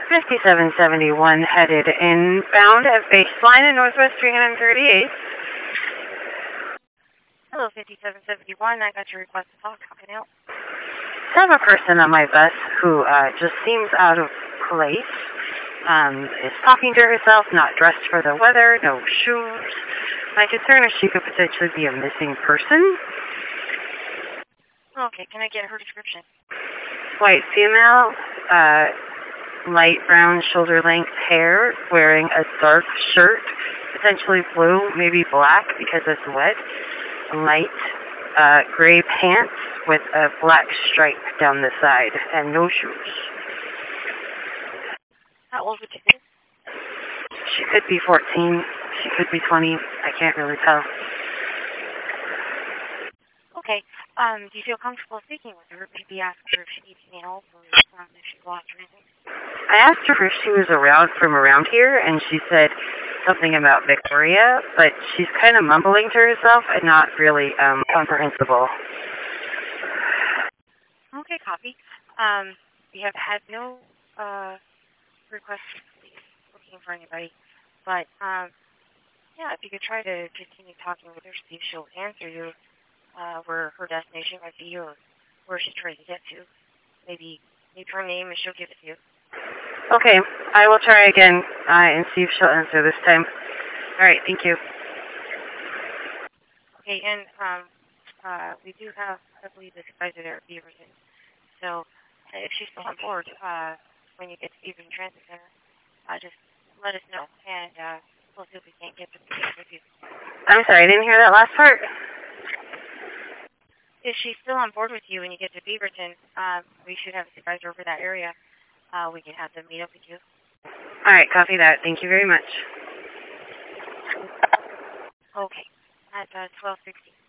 5771 headed inbound at baseline in Northwest 338th. Hello, 5771. I got your request to talk. How can I help? I have a person on my bus who just seems out of place. Is talking to herself, not dressed for the weather, no shoes. My concern is she could potentially be a missing person. Okay, can I get her description? White female, light brown shoulder-length hair, wearing a dark shirt, potentially blue, maybe black because it's wet. Light gray pants with a black stripe down the side and no shoes. How old would you think? She could be 14. She could be 20. I can't really tell. Okay. Do you feel comfortable speaking with her? Maybe ask her if she needs any help or if she's lost or anything. I asked her if she was from around here, and she said something about Victoria, but she's kind of mumbling to herself and not really comprehensible. Okay, copy. We have had no requests for police looking for anybody, but yeah, if you could try to continue talking with her, see if she'll answer you where her destination might be or where she's trying to get to. Maybe her name and she'll give it to you. Okay, I will try again and see if she'll answer this time. All right, thank you. Okay, and we do have, I believe, a supervisor there at Beaverton. So if she's still on board when you get to Beaverton Transit Center, just let us know, and we'll see if we can't get to with you. I'm sorry, I didn't hear that last part. If she's still on board with you when you get to Beaverton, we should have a supervisor over that area. We can have them meet up with you. All right, copy that. Thank you very much. Okay. At 12:60.